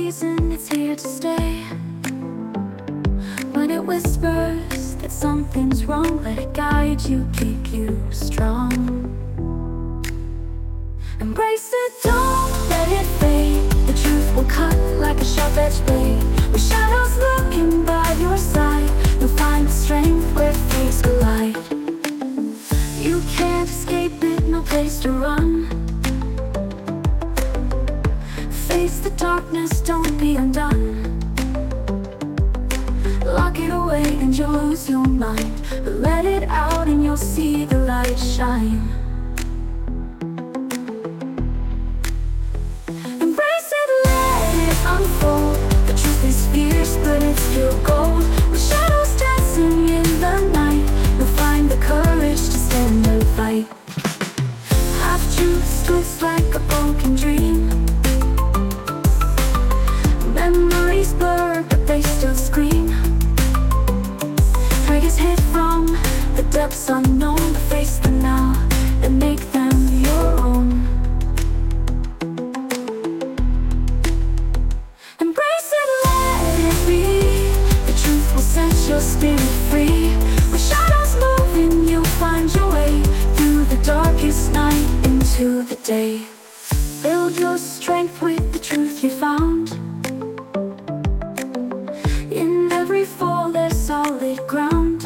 reason, it's here to stay. When it whispers that something's wrong, let it guide you, keep you strong. Embrace it, don't let it fade. The truth will cut like a sharp-edged blade. With shadows lurking by your side, you'll find the strength where fates collide. You can't escape it, no place to run. Face the darkness, don't be undone. Lock it away and you'll lose your mind, but let it out and you'll see the light shine. Embrace it, let it unfold. The truth is fierce, but it's pure gold. With shadows dancing in the night, you'll find the courage to stand and fight. Half-truths twist like a broken dream. Memories blur, but they still scream. Triggers hit from the depths unknown, but face them now and make them your own. Embrace it, let it be. The truth will set your spirit free. With shadows moving, you'll find your way through the darkest night into the day. Build your strength with the truth you found. In every fall there's solid ground.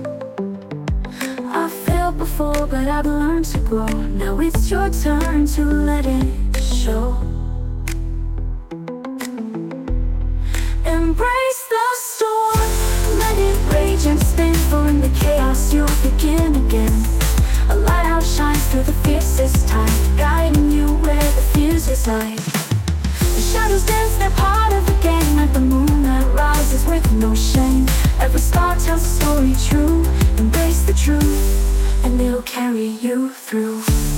I've failed before, but I've learned to grow. Now it's your turn to let it show. Embrace the storm, let it rage and spin, for in the chaos you'll begin again. A lighthouse shines through the fiercest tide, guiding you where the fears reside. The shadows dance, they're part of the game, like the moon that rises with no shame. Every star tells a story true. Embrace the truth, and they'll carry you through.